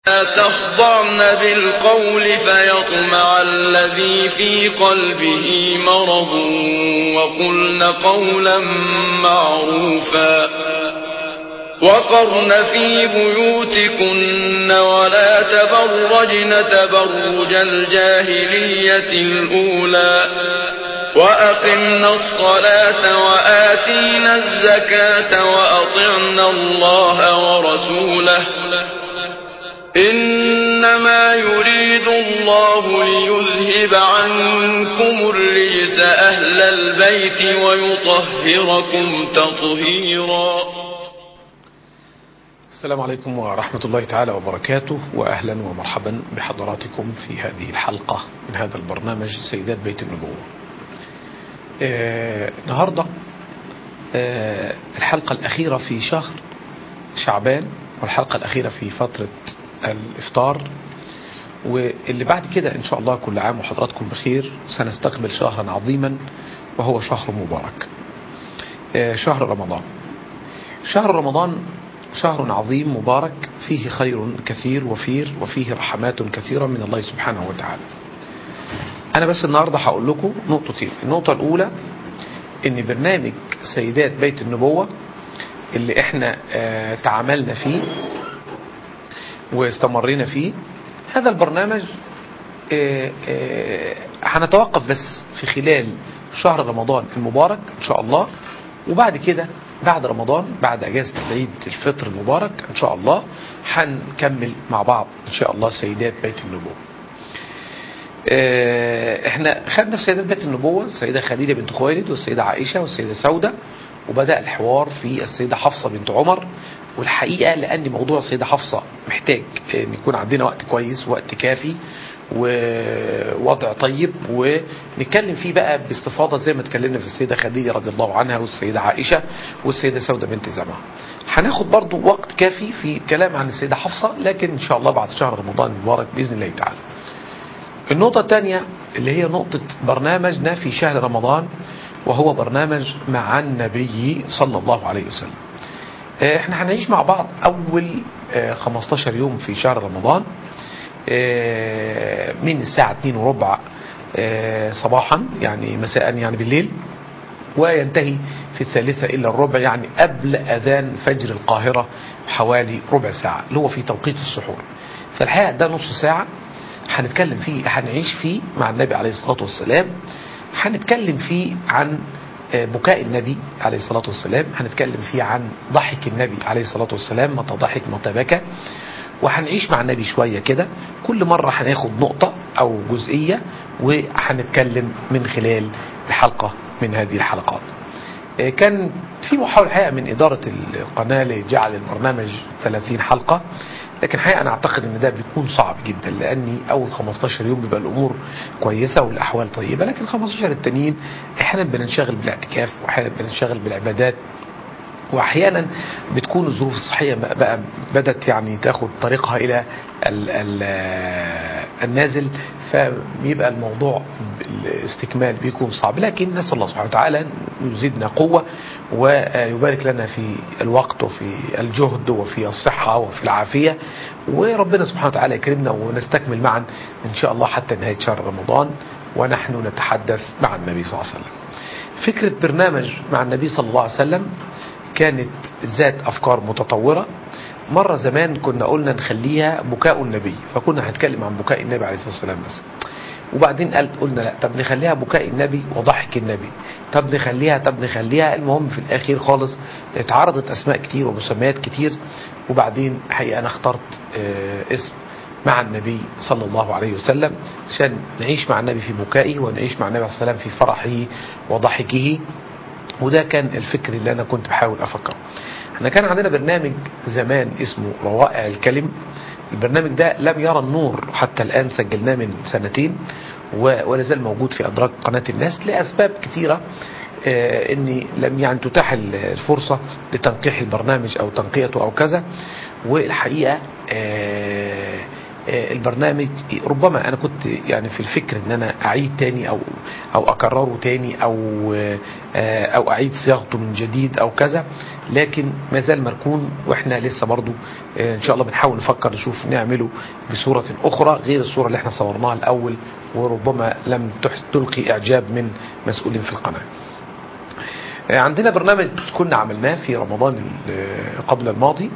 لا تخضعن بالقول فيطمع الذي في قلبه مرض وقلن قولا معروفا وقرن في بيوتكن ولا تبرجن تبرج الجاهلية الأولى وأقمنا الصلاة وآتينا الزكاة وأطعنا الله ورسوله إنما يريد الله ليذهب عنكم الرجس أهل البيت ويطهركم تطهيرا. السلام عليكم ورحمة الله تعالى وبركاته، وأهلا ومرحبا بحضراتكم في هذه الحلقة من هذا البرنامج سيدات بيت النبوة. النهاردة الحلقة الأخيرة في شهر شعبان، والحلقة الأخيرة في فترة الإفطار، واللي بعد كده إن شاء الله كل عام وحضراتكم بخير. سنستقبل شهرا عظيما وهو شهر مبارك، شهر رمضان. شهر رمضان شهر عظيم مبارك، فيه خير كثير وفير، وفيه رحمات كثيرة من الله سبحانه وتعالى. أنا بس النهاردة هقول لكم نقطتين. النقطة الأولى إن برنامج سيدات بيت النبوة اللي احنا تعاملنا فيه واستمرينا فيه، هذا البرنامج هنتوقف بس في خلال شهر رمضان المبارك إن شاء الله، وبعد كده بعد رمضان بعد أجازة العيد الفطر المبارك إن شاء الله هنكمل مع بعض إن شاء الله سيدات بيت النبوة. احنا خدنا في سيدات بيت النبوة السيدة خديجة بنت خويلد والسيدة عائشة والسيدة سودة، وبدأ الحوار في السيدة حفصة بنت عمر. والحقيقة لأن موضوع السيدة حفصة محتاج أن يكون عندنا وقت كويس، وقت كافي ووضع طيب، ونتكلم فيه بقى باستفاضة زي ما اتكلمنا في السيدة خديجة رضي الله عنها والسيدة عائشة والسيدة سودة بنت زمعة. هناخد برضو وقت كافي في الكلام عن السيدة حفصة، لكن إن شاء الله بعد شهر رمضان المبارك بإذن الله تعالى. النقطة الثانية اللي هي نقطة برنامجنا في شهر رمضان، وهو برنامج مع النبي صلى الله عليه وسلم. احنا هنعيش مع بعض أول 15 يوم في شهر رمضان، من الساعة 2:15 صباحا، يعني مساء يعني بالليل، وينتهي في 3:45 يعني قبل أذان فجر القاهرة حوالي ربع ساعة، اللي هو في توقيت السحور. فالحقيقة ده نص ساعة هنتكلم فيه، هنعيش فيه مع النبي عليه الصلاة والسلام. هنتكلم فيه عن بكاء النبي عليه الصلاة والسلام، هنتكلم فيه عن ضحك النبي عليه الصلاة والسلام، متى ضحك متى بكى، وهنعيش مع النبي شوية كده. كل مرة هناخد نقطة أو جزئية وهنتكلم من خلال الحلقة من هذه الحلقات. كان في محاولة حقيقة من إدارة القناة لجعل البرنامج 30 حلقة، لكن حقيقة أنا أعتقد أن ده بيكون صعب جدا، لأني أول 15 يوم بيبقى الأمور كويسة والأحوال طيبة، لكن 15 التانيين أحيانا بننشغل بالاعتكاف، وأحيانا بننشغل بالعبادات، واحيانا بتكون الظروف الصحية بقى بدت يعني تاخد طريقها الى النازل، فبيبقى الموضوع الاستكمال بيكون صعب. لكن نسأل الله سبحانه وتعالى يزيدنا قوة ويبارك لنا في الوقت وفي الجهد وفي الصحة وفي العافية، وربنا سبحانه وتعالى يكرمنا ونستكمل معا ان شاء الله حتى نهاية شهر رمضان ونحن نتحدث مع النبي صلى الله عليه وسلم. فكرة برنامج مع النبي صلى الله عليه وسلم كانت ذات أفكار متطورة. مرة زمان كنا قلنا نخليها بكاء النبي، فكنا هنتكلم عن بكاء النبي عليه الصلاة والسلام بس. وبعدين قلنا لا، طب نخليها بكاء النبي وضحك النبي، طب نخليها. المهم في الأخير خالص اتعرضت أسماء كتير ومسميات كتير، وبعدين حقيقة أنا اخترت اسم مع النبي صلى الله عليه وسلم عشان نعيش مع النبي في بكائه ونعيش مع النبي عليه الصلاة والسلام في فرحه وضحكه. وده كان الفكر اللي أنا كنت بحاول أفكره. احنا كان عندنا برنامج زمان اسمه روائع الكلم. البرنامج ده لم يرى النور حتى الآن، سجلناه من 2 سنين ولا زال موجود في أدراج قناة الناس لأسباب كثيرة، اني لم يعني تتاح الفرصة لتنقيح البرنامج أو تنقيته أو كذا. والحقيقة البرنامج ربما أنا كنت يعني في الفكر أن أنا أعيد تاني أو أكرره تاني أو أعيد صياغته من جديد أو كذا، لكن ما زال مركون، وإحنا لسه برضو إن شاء الله بنحاول نفكر نشوف نعمله بصورة أخرى غير الصورة اللي احنا صورناها الأول، وربما لم تلقي إعجاب من مسؤولين في القناة. عندنا برنامج كنا عملناه في رمضان قبل الماضي.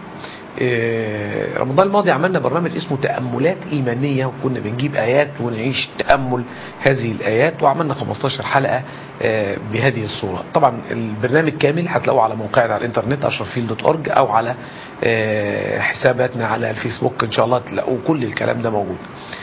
رمضان الماضي عملنا برنامج اسمه تأملات إيمانية، وكنا بنجيب آيات ونعيش تأمل هذه الآيات، وعملنا 15 حلقة بهذه الصورة. طبعا البرنامج كامل هتلاقوه على موقعنا على الانترنت ashraffield.org أو على حساباتنا على الفيسبوك، إن شاء الله تلاقوا كل الكلام ده موجود،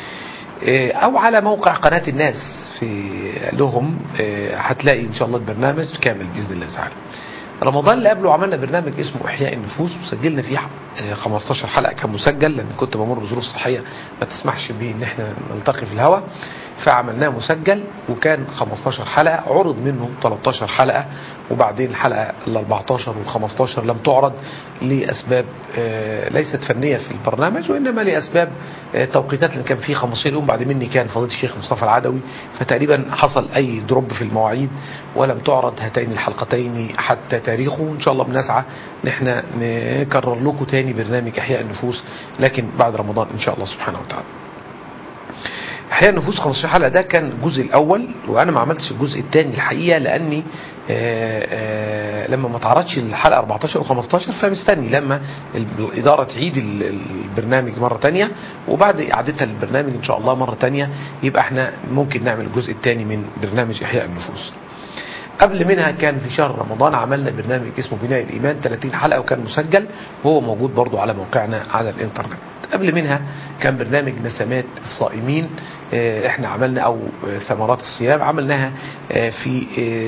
أو على موقع قناة الناس في لهم هتلاقي إن شاء الله البرنامج كامل بإذن الله تعالى. رمضان اللي قبله عملنا برنامج اسمه إحياء النفوس، وسجلنا فيه 15 حلقة كان مسجل، لأن كنت بمر بظروف صحية ما تسمحش به إن احنا نلتقي في الهواء، فعملناه مسجل وكان 15 حلقة، عرض منه 13 حلقة، وبعدين الحلقة ال 14 وال 15 لم تعرض لأسباب ليست فنية في البرنامج، وإنما لأسباب توقيتات، لأن كان فيه 15 يوم بعد مني كان فضيلة الشيخ مصطفى العدوي، فتقريبا حصل أي دروب في المواعيد ولم تعرض هاتين الحلقتين حتى تاريخه. إن شاء الله بنسعى نحن نكرر لكم تاني برنامج إحياء النفوس، لكن بعد رمضان إن شاء الله سبحانه وتعالى. إحياء النفوس 15 حلقة ده كان الجزء الأول، وأنا ما عملتش الجزء الثاني الحقيقة، لأني لما ما تعرضش الحلقة 14 و15 فمستني لما الإدارة تعيد البرنامج مرة تانية، وبعد إعادتها للبرنامج إن شاء الله مرة تانية يبقى احنا ممكن نعمل الجزء الثاني من برنامج إحياء النفوس. قبل منها كان في شهر رمضان عملنا برنامج اسمه بناء الإيمان 30 حلقة، وكان مسجل وهو موجود برضو على موقعنا على الانترنت. قبل منها كان برنامج نسمات الصائمين، احنا عملنا او ثمرات الصيام عملناها في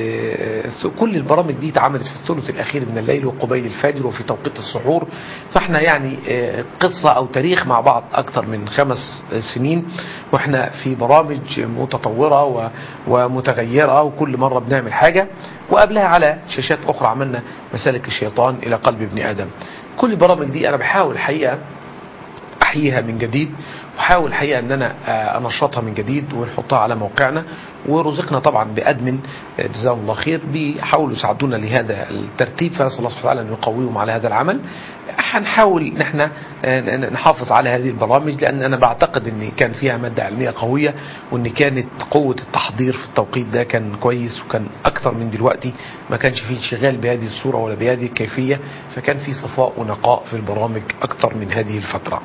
كل البرامج دي اتعملت في الثلث الاخير من الليل وقبيل الفجر وفي توقيت السحور، فاحنا يعني قصة او تاريخ مع بعض اكثر من 5 سنين، واحنا في برامج متطورة ومتغيرة، وكل مرة بنعمل حاجة. وقبلها على شاشات اخرى عملنا مسالك الشيطان الى قلب ابن ادم. كل البرامج دي انا بحاول الحقيقة احييها من جديد، وحاول الحقيقة ان انا انشطها من جديد ونحطها على موقعنا، ورزقنا طبعا بادمن جزاهم الله خير بيحاولوا يساعدونا لهذا الترتيب، فنسال الله سبحانه وتعالى ان يقويهم على هذا العمل. هنحاول ان احنا نحافظ على هذه البرامج، لان انا بعتقد ان كان فيها مادة علمية قوية، وان كانت قوة التحضير في التوقيت ده كان كويس، وكان اكثر من دلوقتي، ما كانش فيه انشغال بهذه الصورة ولا بهذه الكيفية، فكان فيه صفاء ونقاء في البرامج اكثر من هذه الفترة.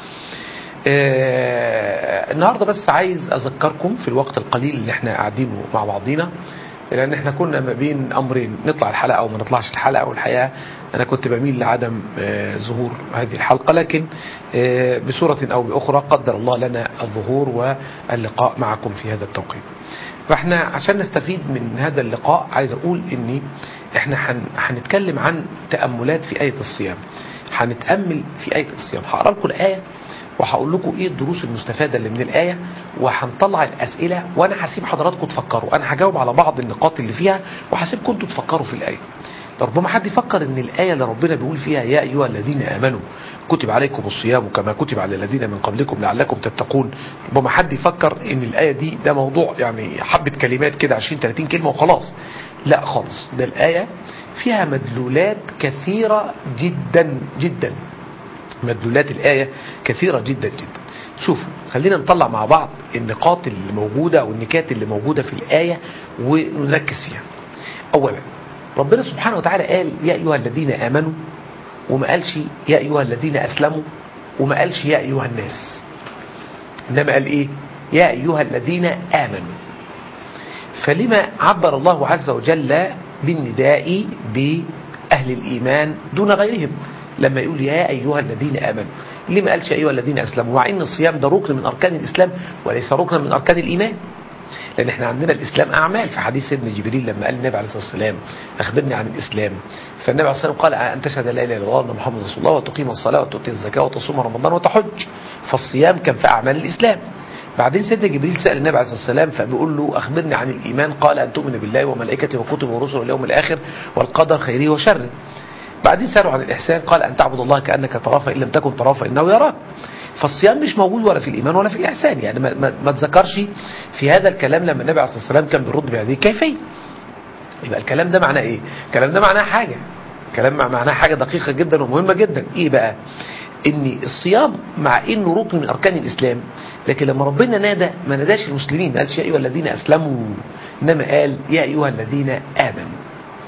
النهاردة بس عايز أذكركم في الوقت القليل اللي احنا قاعدينه مع بعضينا، لأن احنا كنا ما بين أمرين، نطلع الحلقة أو ما نطلعش الحلقة، والحقيقة أنا كنت بميل لعدم ظهور هذه الحلقة، لكن بصورة أو بأخرى قدر الله لنا الظهور واللقاء معكم في هذا التوقيت. فاحنا عشان نستفيد من هذا اللقاء عايز أقول إني احنا هنتكلم عن تأملات في آية الصيام. هنتأمل في آية الصيام، هقرأ لكم الآية وهقول لكم ايه الدروس المستفادة اللي من الآية، وهنطلع الأسئلة، وانا هسيب حضراتكم تفكروا. انا هجاوب على بعض النقاط اللي فيها وهسيبكم انتوا تفكروا في الآية. ربما حد يفكر ان الآية اللي ربنا بيقول فيها يا أيها الذين آمنوا كتب عليكم الصيام كما كتب على الذين من قبلكم لعلكم تتقون، ربما حد يفكر ان الآية دي ده موضوع يعني حبة كلمات كده 20-30 كلمة وخلاص. لا خالص، ده الآية فيها مدلولات كثيرة جدا جدا. مدلولات الآية كثيرة جدا جدا. شوفوا، خلينا نطلع مع بعض النقاط اللي موجودة والنكات اللي موجودة في الآية ونركز فيها. أولا ربنا سبحانه وتعالى قال يا أيها الذين آمنوا، وما قالش يا أيها الذين أسلموا، وما قالش يا أيها الناس، إنما قال إيه؟ يا أيها الذين آمنوا. فلما عبر الله عز وجل بالنداء بأهل الإيمان دون غيرهم لما يقول يا أيها الذين آمنوا؟ ليه ما قالش أيها الذين أسلموا، مع إن الصيام ده ركن من أركان الإسلام وليس ركنا من أركان الإيمان؟ لأن احنا عندنا الإسلام أعمال. في حديث سيدنا جبريل لما قال النبي عليه الصلاة والسلام أخبرني عن الإسلام، فالنبي عليه الصلاة والسلام قال أن تشهد لا إله إلا الله وأن محمد رسول الله وتقيم الصلاة وتؤتي الزكاة وتصوم رمضان وتحج. فالصيام كان في أعمال الإسلام. بعدين سيدنا جبريل سأل النبي عليه الصلاة والسلام فبيقول له أخبرني عن الإيمان، قال أن تؤمن بالله وملائكته وكتبه ورسله واليوم الآخر والقدر خيره وشره. بعدين سألوا عن الإحسان قال أن تعبد الله كأنك تراه فإن لم تكن تراه فإنه يراك. فالصيام مش موجود ولا في الإيمان ولا في الإحسان. يعني ما تذكرش في هذا الكلام لما النبي عليه الصلاة والسلام كان بيرد بهذه الكيفية. يبقى الكلام ده معناه إيه؟ الكلام ده معناه حاجة، معناه حاجة دقيقة جدا ومهمة جدا. إيه بقى؟ إن الصيام مع إنه ركن من أركان الإسلام، لكن لما ربنا نادى ما ناداش المسلمين، ما قالش يا أيها الذين أسلموا، إنما قال يا أيها الذين آمنوا.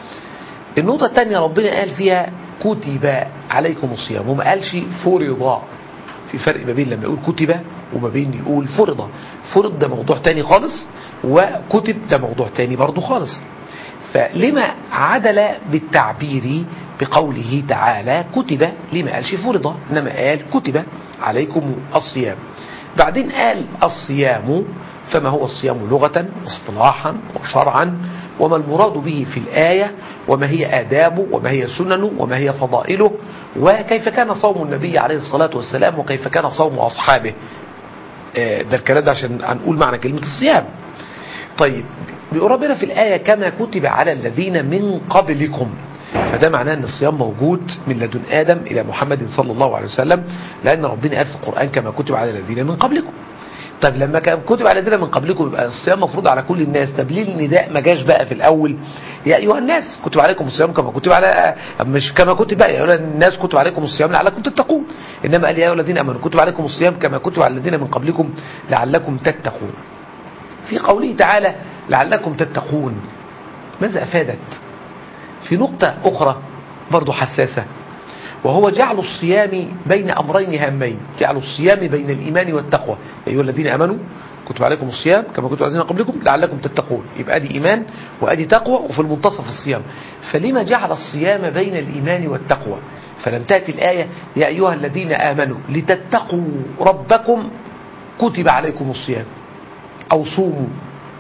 النقطة الثانية ربنا قال فيها كتب عليكم الصيام، وما قالش فرض. في فرق ما بين لما يقول كتب وما بين يقول فرض. فرض ده موضوع تاني خالص، وكتب ده موضوع تاني برضو خالص. فلما عدل بالتعبير بقوله تعالى كتب، لما قالش فرض إنما قال كتب عليكم الصيام. بعدين قال الصيام، فما هو الصيام لغة واصطلاحا وشرعا، وما المراد به في الآية، وما هي آدابه، وما هي سننه، وما هي فضائله، وكيف كان صوم النبي عليه الصلاة والسلام، وكيف كان صوم أصحابه. ده الكلام ده عشان هنقول معنى كلمة الصيام. طيب بيقول ربنا في الآية كما كتب على الذين من قبلكم، فده معناه ان الصيام موجود من لدن آدم إلى محمد صلى الله عليه وسلم، لأن ربنا قال في القرآن كما كتب على الذين من قبلكم. طب لما كان كتب على الذين من قبلكم يبقى الصيام مفروض على كل الناس. طب ليه النداء ما جاش بقى في الأول يا أيها الناس كتب عليكم الصيام كما كتب على، مش كما كتب بقى يا أيها الناس كتب عليكم الصيام لعلكم تتقون، إنما قال يا أيها الذين آمنوا كتب عليكم الصيام كما كتب على الذين من قبلكم لعلكم تتقون. في قوله تعالى لعلكم تتقون ماذا أفادت؟ في نقطة أخرى برضو حساسة، وهو جعل الصيام بين أمرين هامين، جعل الصيام بين الإيمان والتقوى. يا أيها الذين آمنوا كتب عليكم الصيام كما كتب على الذين قبلكم لعلكم تتقون. يبقى دي إيمان وأدي تقوى، وفي المنتصف الصيام. فلما جعل الصيام بين الإيمان والتقوى؟ فلم تأتي الآية يا أيها الذين آمنوا لتتقوا ربكم كتب عليكم الصيام أو صوموا،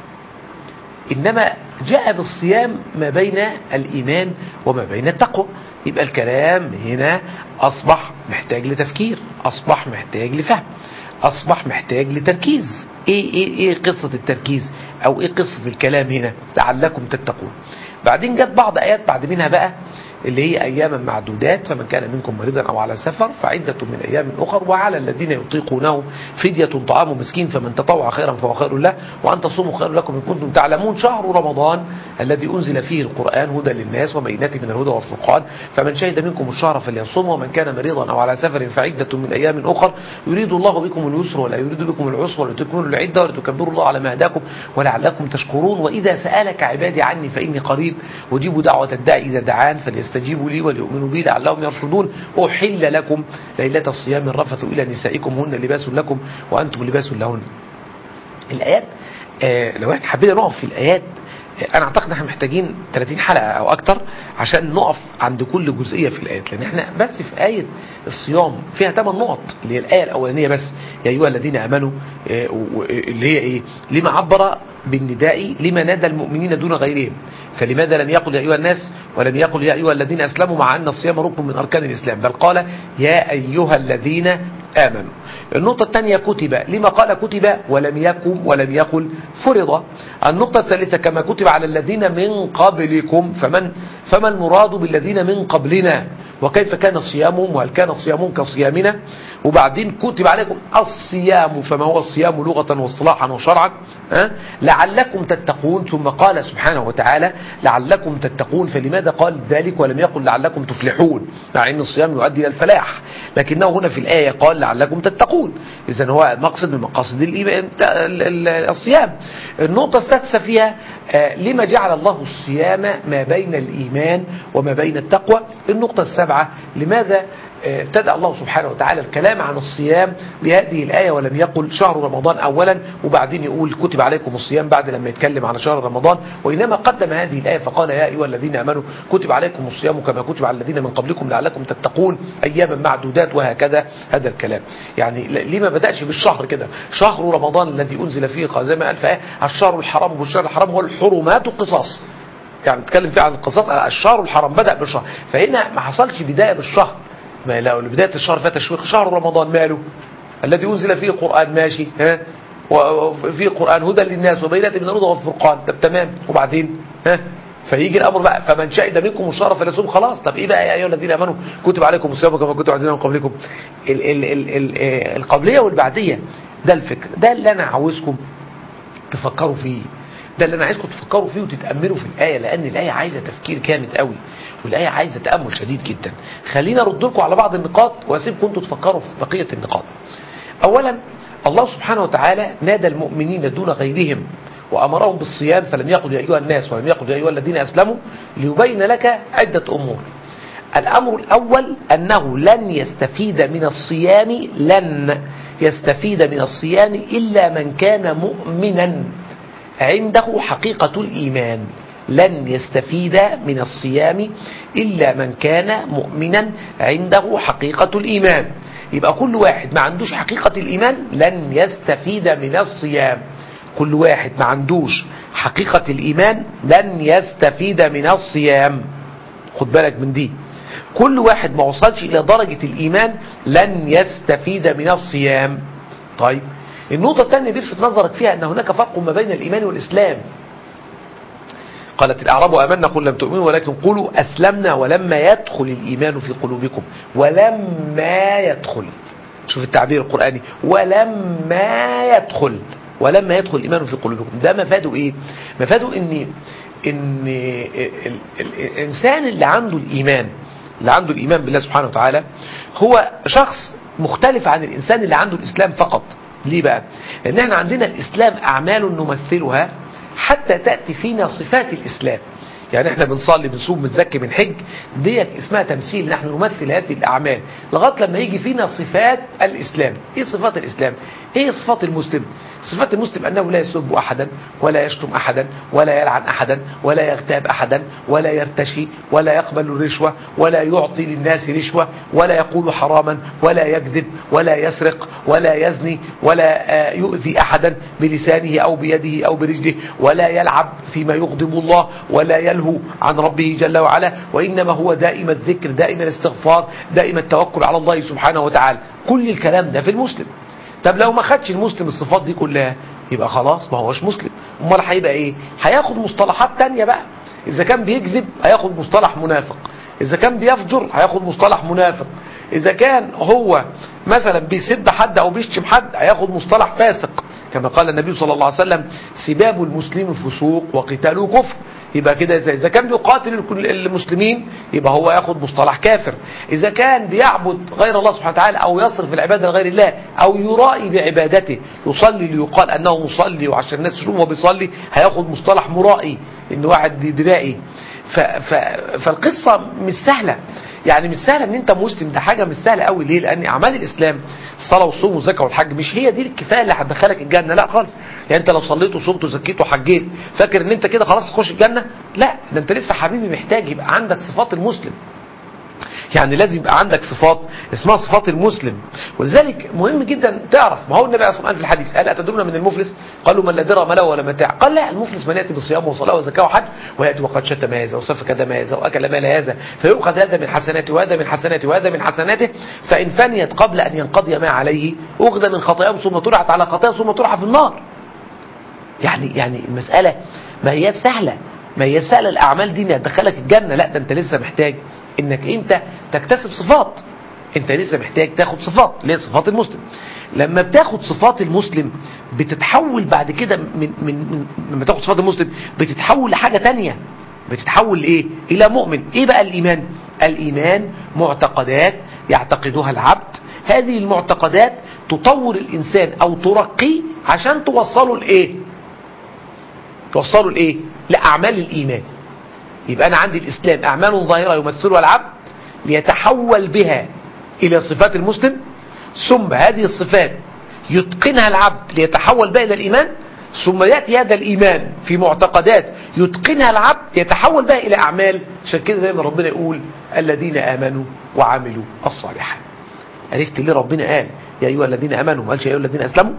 إنما جاء بالصيام ما بين الإيمان وما بين التقوى. يبقى الكلام هنا أصبح محتاج لتفكير، أصبح محتاج لفهم، أصبح محتاج لتركيز. إيه قصة التركيز أو إيه قصة الكلام هنا لعلكم تتقون؟ بعدين جت بعض آيات بعد منها بقى اللي هي أياما معدودات، فمن كان منكم مريضا أو على سفر فعدة من أيام أخر، وعلى الذين يطيقونه فدية طعام مسكين فمن تطوع خيرا فهو خير له، وأن تصوموا خير لكم إن كنتم تعلمون. شهر رمضان الذي أنزل فيه القرآن هدى للناس وبينات من الهدى والفرقان، فمن شهد منكم الشهر فليصومه، ومن كان مريضا أو على سفر فعدة من أيام أخر، يريد الله بكم اليسر ولا يريد بكم العسر ولتكملوا العدة ولتكبروا الله على ما هداكم ولعلكم تشكرون. وإذا سألك عبادي عني فإني قريب أجيب دعوة الداعي إذا دعان فليستجيبوا لي وليؤمنوا بي لعلهم يرشدون. أحل لكم ليلة الصيام الرفث إلى نسائكم هن لباس لكم وأنتم لباس لهن. الآيات لو احنا حبينا نقف في الآيات أنا أعتقد احنا محتاجين 30 حلقة أو أكتر عشان نقف عند كل جزئية في الآيات، لأن احنا بس في آية الصيام فيها 8 نقط اللي هي الآية الأولانية بس يا أيها الذين آمنوا، اللي هي إيه؟ لما عبر بالنداء لما نادى المؤمنين دون غيرهم، فلماذا لم يقل يا أيها الناس ولم يقل يا أيها الذين أسلموا مع أن الصيام ركن من أركان الإسلام، بل قال يا أيها الذين آمنوا. النقطة الثانية كتب، لما قال كتب ولم يقل فرض. النقطة الثالثة كما كتب على الذين من قبلكم، فما المراد بالذين من قبلنا وكيف كان صيامهم وهل كان صيامهم كصيامنا. وبعدين كتب عليكم الصيام، فما هو الصيام لغة واصطلاحا وشرعا، لعلكم تتقون. ثم قال سبحانه وتعالى لعلكم تتقون، فلماذا قال ذلك ولم يقل لعلكم تفلحون مع ان الصيام يؤدي الى الفلاح، لكنه هنا في الآية قال لعلكم تتقون. إذن هو مقصد من مقاصد الصيام. النقطة السادسة فيها لما جعل الله الصيام ما بين الإيمان وما بين التقوى. النقطة السابعة لماذا ابتدأ الله سبحانه وتعالى الكلام عن الصيام بهذه الآية ولم يقل شهر رمضان أولا وبعدين يقول كتب عليكم الصيام بعد لما يتكلم عن شهر رمضان، وإنما قدم هذه الآية فقال يا أيها الذين آمنوا كتب عليكم الصيام كما كتب على الذين من قبلكم لعلكم تتقون أياما معدودات، وهكذا هذا الكلام. يعني ليه ما بدأش بالشهر كده؟ شهر رمضان الذي أنزل فيه زي ما قال فإيه الشهر الحرام والشهر الحرام هو الحرمات القصاص، يعني نتكلم فيه عن القصاص. الشهر الحرام بدأ بالشهر، فهنا ما حصلش بداية بالشهر. ما لو بداية الشهر فيها تشويق، شهر رمضان ماله الذي أنزل فيه القرآن ماشي، وفيه القرآن هدى للناس وبينات من الهدى والفرقان، طب تمام. وبعدين فيجي الامر بقى فمن شهد منكم الشهر فليصوم. خلاص، طب ايه بقى يا ايها الذين امنوا كتب عليكم الصيام كما كتب على الذين من قبلكم. القبليه والبعديه، ده الفكر، ده اللي انا عاوزكم تفكروا فيه، ده اللي انا عايزكم تفكروا فيه وتتاملوا في الايه، لان الايه عايزه تفكير جامد قوي، والايه عايزه تامل شديد جدا. خلينا ارد لكم على بعض النقاط واسيبكم انتم تفكروا في بقيه النقاط. اولا، الله سبحانه وتعالى نادى المؤمنين دون غيرهم وأمرهم بالصيام، فلم يقل يا أيها الناس ولم يقل يا أيها الذين أسلموا، ليبين لك عدة أمور. الأمر الأول أنه لن يستفيد من الصيام إلا من كان مؤمنا عنده حقيقة الإيمان. لن يستفيد من الصيام إلا من كان مؤمنا عنده حقيقة الإيمان. يبقى كل واحد ما عندوش حقيقة الإيمان لن يستفيد من الصيام. كل واحد ما عندوش حقيقة الإيمان لن يستفيد من الصيام. خد بالك من دي، كل واحد ما وصلش إلى درجة الإيمان لن يستفيد من الصيام. طيب، النقطة الثانية بيلفت نظرك فيها أن هناك فرق ما بين الإيمان والإسلام. قالت الأعراب آمنا قل لم تؤمنوا ولكن قولوا أسلمنا ولما يدخل الإيمان في قلوبكم. ولما يدخل، شوف التعبير القرآني، ولما يدخل الإيمان في قلوبكم. ده مفاده إيه؟ مفاده إن الإنسان اللي عنده الإيمان بالله سبحانه وتعالى هو شخص مختلف عن الإنسان اللي عنده الإسلام فقط. ليه بقى؟ لأن احنا عندنا الإسلام أعمال نمثلها حتى تأتي فينا صفات الإسلام. يعني احنا بنصلي بنصوم بنزكي بنحج، ديت اسمها تمثيل، نحن نمثل هذه الأعمال لغاية لما يجي فينا صفات الإسلام. ايه صفات الإسلام؟ ايه صفات المسلم؟ صفات المسلم أنه لا يسب أحدا ولا يشتم أحدا ولا يلعن أحدا ولا يغتاب أحدا ولا يرتشي ولا يقبل الرشوة ولا يعطي للناس رشوة ولا يقول حراما ولا يكذب ولا يسرق ولا يزني ولا يؤذي أحدا بلسانه أو بيده أو برجله ولا يلعب فيما يغضب الله ولا يلهو عن ربه جل وعلا، وإنما هو دائم الذكر دائم الاستغفار دائم التوكل على الله سبحانه وتعالى. كل الكلام ده في المسلم. طب لو ما خدش المسلم الصفات دي كلها يبقى خلاص ما هوش مسلم. امال هيبقى ايه؟ هياخد مصطلحات تانية بقى. اذا كان بيكذب هياخد مصطلح منافق، اذا كان بيفجر هياخد مصطلح منافق، اذا كان هو مثلا بيسب حد او بيشتم حد هياخد مصطلح فاسق، كما قال النبي صلى الله عليه وسلم سباب المسلم فسوق وقتاله كفر. يبقى كده إذا كان بيقاتل المسلمين يبقى هو ياخد مصطلح كافر. إذا كان بيعبد غير الله سبحانه وتعالى أو يصرف العبادة لغير الله أو يرائي بعبادته، يصلي ليقال أنه مصلي وعشان الناس تشوفه وبيصلي، هياخد مصطلح مرائي، إن واحد بيرائي. فالقصة مش سهلة، يعني مش سهلة ان انت مسلم، ده حاجة مش سهلة قوي. ليه؟ لان اعمال الاسلام الصلاة والصوم والزكاة والحج مش هي دي الكفاية اللي هتدخلك الجنة، لا خالص. يعني انت لو صليت وصمت وزكيت وحجيت فاكر ان انت كده خلاص هتخش الجنة؟ لا، ده انت لسه حبيبي محتاج يبقى عندك صفات المسلم. يعني لازم يبقى عندك صفات اسمها صفات المسلم. ولذلك مهم جدا تعرف، ما هو النبي عليه الصلاه والسلام في الحديث قال أتدرون من المفلس؟ قالوا من لا درهم له ولا متاع. قال لا، المفلس من ياتي بصيام وصلاه وزكاه وحج وياتي وقد شتم هذا وسفك دم هذا واكل مال هذا فيؤخذ هذا من حسناته وهذا من حسناته وهذا من حسناته، فان فنيت قبل ان ينقضي ما عليه اخذ من خطاياهم ثم طرحت على خطاياهم ثم طرح في النار. يعني المساله ما هي سهله، ما هي سهله الاعمال دي هتدخلك الجنه، لا ده انت لسه محتاج انك انت تكتسب صفات. انت لسه محتاج تاخد صفات، ليه؟ صفات المسلم. لما بتاخد صفات المسلم بتتحول بعد كده لما تاخد صفات المسلم بتتحول لحاجة تانية، بتتحول لايه؟ الى مؤمن. ايه بقى الايمان؟ الايمان معتقدات يعتقدها العبد، هذه المعتقدات تطور الانسان او ترقيه عشان توصله لايه؟ توصله لايه؟ لاعمال الايمان. يبقى أنا عندي الإسلام أعمال ظاهرة يمثلها العبد ليتحول بها إلى صفات المسلم، ثم هذه الصفات يتقنها العبد ليتحول بها إلى الإيمان، ثم يأتي هذا الإيمان في معتقدات يتقنها العبد يتحول بها إلى أعمال. عشان كده دايما ربنا يقول الذين آمنوا وعملوا الصالحات. عرفت ليه ربنا قال يا أيها الذين آمنوا ما قالش يا أيها الذين أسلموا؟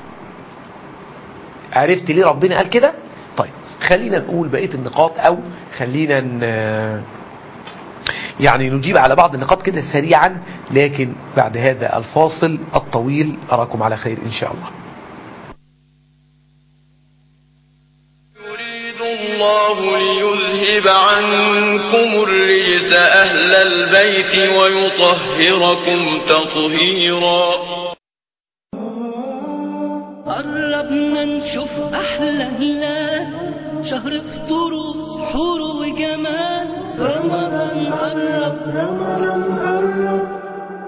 عرفت ليه ربنا قال كده؟ طيب خلينا نقول بقية النقاط، أو خلينا يعني نجيب على بعض النقاط كده سريعا، لكن بعد هذا الفاصل الطويل أراكم على خير إن شاء الله. يريد الله ليذهب عنكم الرجس أهل البيت ويطهركم تطهيرا. قربنا نشوف أحلى هلال، شهر فطور وسحور وجمال، رمضان قرب رمضان قرب.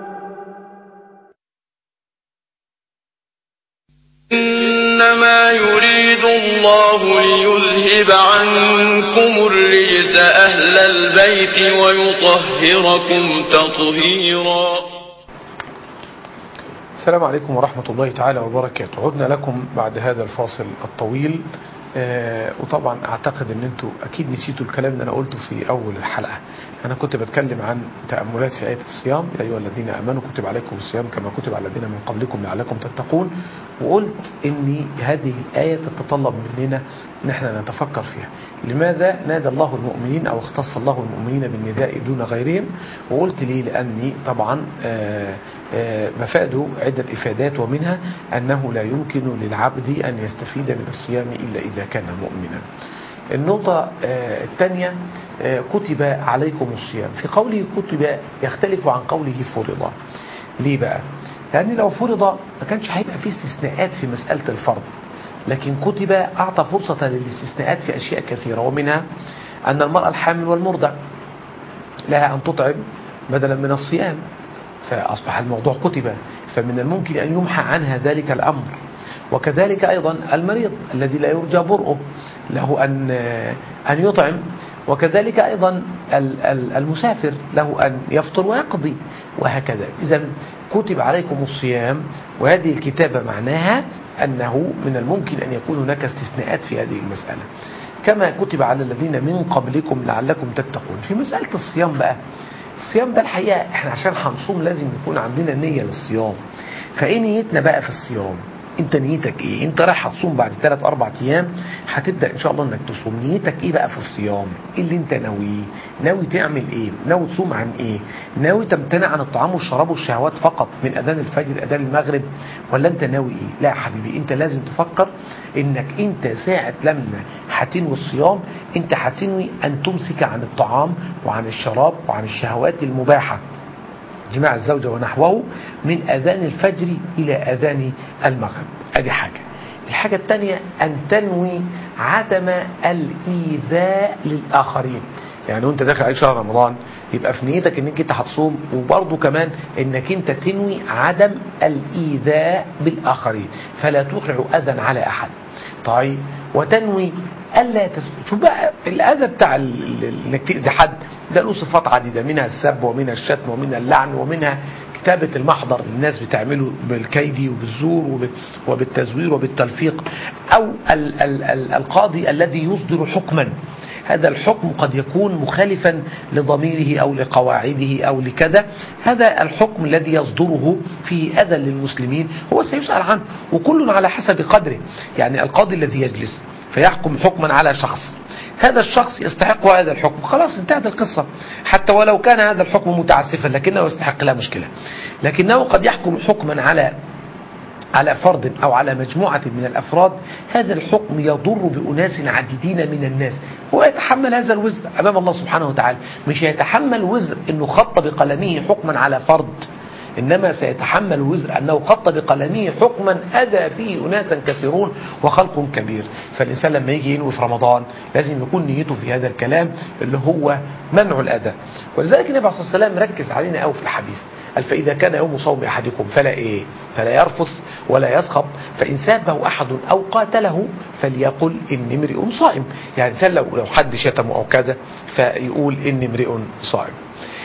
إنما يريد الله ليذهب عنكم الرجس أهل البيت ويطهركم تطهيرا. السلام عليكم ورحمة الله تعالى وبركاته. عدنا لكم بعد هذا الفاصل الطويل. وطبعا اعتقد ان انتوا اكيد نسيتوا الكلام اللي انا قلته في اول الحلقة. انا كنت بتكلم عن تأملات في آية الصيام، يا ايها الذين امنوا كتب عليكم الصيام كما كتب على الذين من قبلكم لعلكم تتقون، وقلت ان هذه الآية تتطلب مننا ان احنا نتفكر فيها. لماذا نادى الله المؤمنين او اختص الله المؤمنين بالنداء دون غيرهم؟ وقلت ليه؟ لاني طبعا مفاده عدة افادات، ومنها انه لا يمكن للعبد ان يستفيد من الصيام الا اذا كان مؤمنا. النقطة الثانية، كتب عليكم الصيام. في قوله كتب يختلف عن قوله فرض. ليه بقى؟ لأن لو فرض ما كانش هيبقى فيه استثناءات في مسألة الفرض، لكن كتب أعطى فرصة للاستثناءات في أشياء كثيرة، ومنها أن المرأة الحامل والمرضع لها أن تطعم بدلا من الصيام، فأصبح الموضوع كتب، فمن الممكن أن يمحى عنها ذلك الأمر. وكذلك أيضا المريض الذي لا يرجى برؤه له أن يطعم، وكذلك أيضا المسافر له أن يفطر ويقضي، وهكذا. إذن كتب عليكم الصيام، وهذه الكتابة معناها أنه من الممكن أن يكون هناك استثناءات في هذه المسألة، كما كتب على الذين من قبلكم لعلكم تتقون. في مسألة الصيام بقى، الصيام ده الحقيقة احنا عشان هنصوم لازم يكون عندنا نية للصيام. فايه نيتنا بقى في الصيام؟ انت نيتك ايه؟ انت رايح هتصوم بعد 3-4 ايام، هتبدأ ان شاء الله انك تصوم. نيتك ايه بقى في الصيام؟ ايه اللي انت ناويه؟ ناوي تعمل ايه؟ ناوي تصوم عن ايه؟ ناوي تمتنع عن الطعام والشراب والشهوات فقط من اذان الفجر اذان المغرب، ولا انت ناوي ايه؟ لا يا حبيبي، انت لازم تفكر انك انت ساعة لما هتنوي الصيام انت هتنوي ان تمسك عن الطعام وعن الشراب وعن الشهوات المباحة، جماع الزوجة ونحوه، من أذان الفجر إلى أذان المغرب. ادي حاجة. الحاجة الثانية أن تنوي عدم الإيذاء للآخرين. يعني وانت داخل على شهر رمضان يبقى في نيتك انك انت هتصوم، وبرضه كمان انك انت تنوي عدم الإيذاء بالآخرين، فلا توقع أذى على أحد. طيب، وتنوي ألا شوف بقى الأذى بتاع انك تأذي حد ده له صفات عديدة، منها السب ومنها الشتم ومنها اللعن ومنها كتابة المحضر الناس بتعمله بالكيد وبالزور وبالتزوير وبالتلفيق، أو القاضي الذي يصدر حكما، هذا الحكم قد يكون مخالفا لضميره أو لقواعده أو لكذا، هذا الحكم الذي يصدره فيه أذى للمسلمين هو سيسأل عنه، وكل على حسب قدره. يعني القاضي الذي يجلس فيحكم حكما على شخص، هذا الشخص يستحق هذا الحكم، خلاص انتهت القصة، حتى ولو كان هذا الحكم متعسفا لكنه يستحق، لا مشكلة. لكنه قد يحكم حكما على فرد أو على مجموعة من الأفراد، هذا الحكم يضر بأناس عديدين من الناس، هو يتحمل هذا الوزر أمام الله سبحانه وتعالى. مش هيتحمل وزر أنه خط بقلمه حكما على فرد، إنما سيتحمل وزر أنه خط بقلمه حكما أذى فيه أناسا كثيرون وخلق كبير. فالإنسان لما يجي ينوي في رمضان لازم يكون نيته في هذا الكلام اللي هو منع الأذى. ولذلك النبي صلى الله عليه وسلم ركز علينا أو في الحديث، قال فإذا كان يوم صوم أحدكم فلا يرفث ولا يسخط، فإن سابه أحد أو قاتله فليقل إني امرئ صائم. يعني الإنسان لو حد شتمه أو كذا فيقول إني امرئ صائم.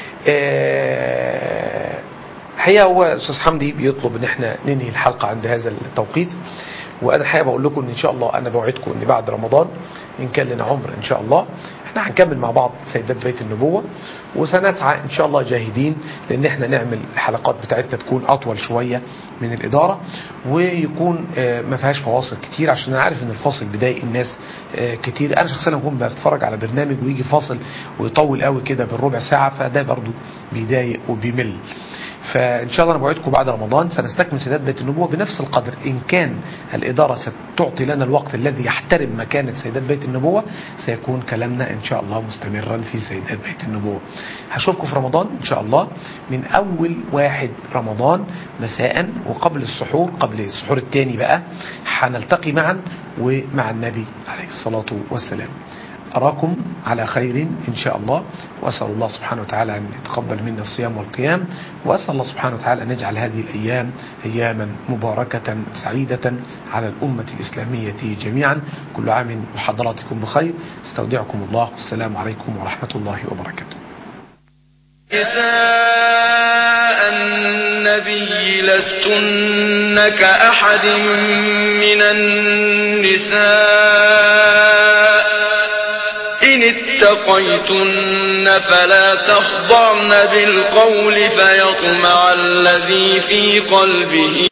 الحقيقة هو أستاذ حمدي بيطلب ان احنا ننهي الحلقة عند هذا التوقيت، وانا الحقيقة بقول لكم ان شاء الله انا بوعدكم ان بعد رمضان ان كان لنا عمر ان شاء الله احنا احنا هنكمل مع بعض سيدات بيت النبوة، وسنسعى ان شاء الله جاهدين لان احنا نعمل الحلقات بتاعتنا تكون اطول شوية من الادارة، ويكون ما فيهاش فواصل كتير، عشان انا عارف ان الفاصل بيضايق الناس كتير. انا شخصيا بكون بتفرج على برنامج ويجي فاصل ويطول قوي كده بالربع ساعة، فده برضو بيضايق وبيمل. فإن شاء الله أنا بوعدكم بعد رمضان سنستكمل سيدات بيت النبوة بنفس القدر. إن كان الإدارة ستعطي لنا الوقت الذي يحترم مكانة سيدات بيت النبوة سيكون كلامنا إن شاء الله مستمرا في سيدات بيت النبوة. هشوفكم في رمضان إن شاء الله من أول 1 رمضان مساء، وقبل السحور، قبل السحور الثاني بقى هنلتقي معا ومع النبي عليه الصلاة والسلام. أراكم على خير إن شاء الله، وأسأل الله سبحانه وتعالى أن يتقبل منا الصيام والقيام، وأسأل الله سبحانه وتعالى أن يجعل هذه الأيام أياما مباركة سعيدة على الأمة الإسلامية جميعا. كل عام وحضراتكم بخير، استودعكم الله، والسلام عليكم ورحمة الله وبركاته. نساء النبي لستن كأحد من النساء إن اتقيتن فلا تخضعن بالقول فيطمع الذي في قلبه